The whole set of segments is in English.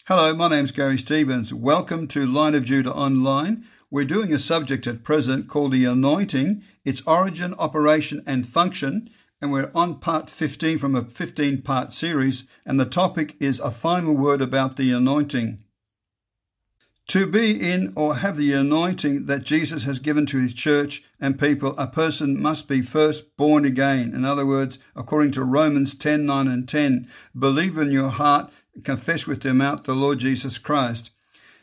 Hello, my name's Gary Stevens. Welcome to Line of Judah Online. We're doing a subject at present called the anointing, its origin, operation and function, and we're on part 15 from a 15-part series, and the topic is a final word about the anointing. To be in or have the anointing that Jesus has given to his church and people, a person must be first born again. In other words, according to Romans 10:9 and 10, believe in your heart, confess with your mouth the Lord Jesus Christ.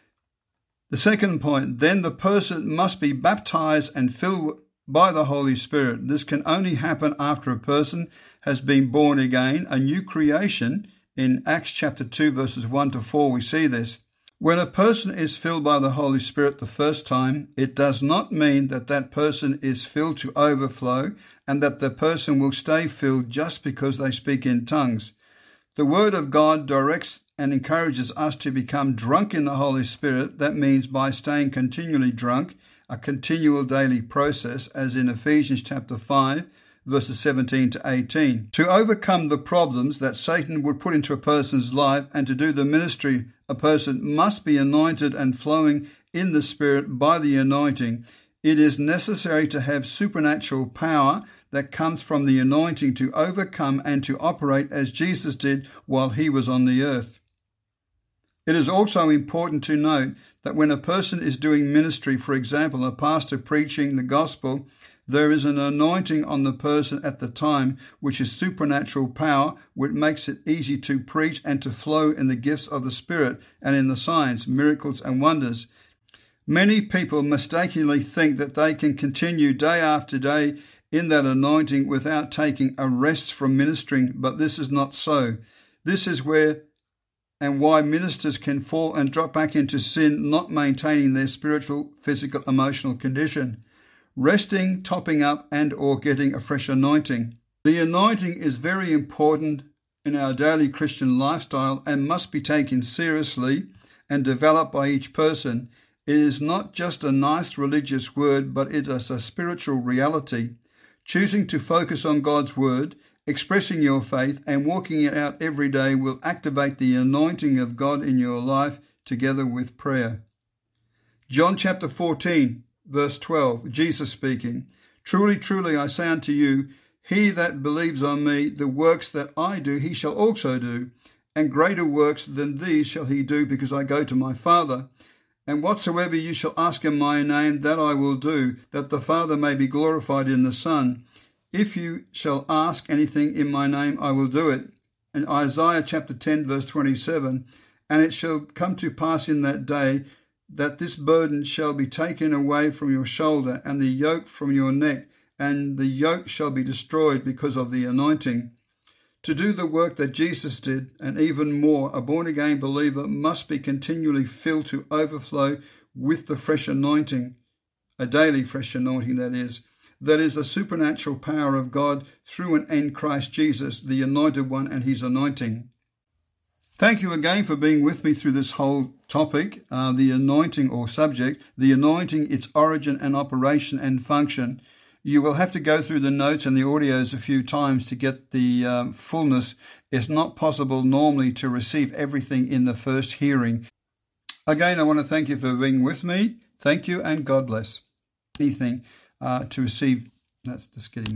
The second point, then the person must be baptized and filled by the Holy Spirit. This can only happen after a person has been born again, a new creation. In Acts chapter 2 verses 1 to 4 we see this. When a person is filled by the Holy Spirit the first time, it does not mean that that person is filled to overflow and that the person will stay filled just because they speak in tongues. The Word of God directs and encourages us to become drunk in the Holy Spirit. That means by staying continually drunk, a continual daily process, as in Ephesians chapter 5, verses 17 to 18. To overcome the problems that Satan would put into a person's life and to do the ministry, a person must be anointed and flowing in the Spirit by the anointing. It is necessary to have supernatural power that comes from the anointing to overcome and to operate as Jesus did while he was on the earth. It is also important to note that when a person is doing ministry, for example, a pastor preaching the gospel, there is an anointing on the person at the time, which is supernatural power, which makes it easy to preach and to flow in the gifts of the Spirit and in the signs, miracles and wonders. Many people mistakenly think that they can continue day after day in that anointing without taking a rest from ministering, but this is not so. This is where and why ministers can fall and drop back into sin, not maintaining their spiritual, physical, emotional condition. Resting, topping up and or getting a fresh anointing. The anointing is very important in our daily Christian lifestyle and must be taken seriously and developed by each person. It is not just a nice religious word, but it is a spiritual reality. Choosing to focus on God's word, expressing your faith and walking it out every day will activate the anointing of God in your life together with prayer. John chapter 14, verse 12, Jesus speaking, Truly, truly, I say unto you, he that believes on me, the works that I do, he shall also do, and greater works than these shall he do, because I go to my Father. And whatsoever you shall ask in my name, that I will do, that the Father may be glorified in the Son. If you shall ask anything in my name, I will do it. In Isaiah chapter 10, verse 27, And it shall come to pass in that day, that this burden shall be taken away from your shoulder, and the yoke from your neck, and the yoke shall be destroyed because of the anointing. To do the work that Jesus did, and even more, a born-again believer must be continually filled to overflow with the fresh anointing, a daily fresh anointing that is the supernatural power of God through and in Christ Jesus, the anointed one and his anointing. Thank you again for being with me through this whole topic, the anointing or subject, the anointing, its origin and operation and function. You will have to go through the notes and the audios a few times to get the fullness. It's not possible normally to receive everything in the first hearing. Again, I want to thank you for being with me. Thank you and God bless. Anything to receive, that's just getting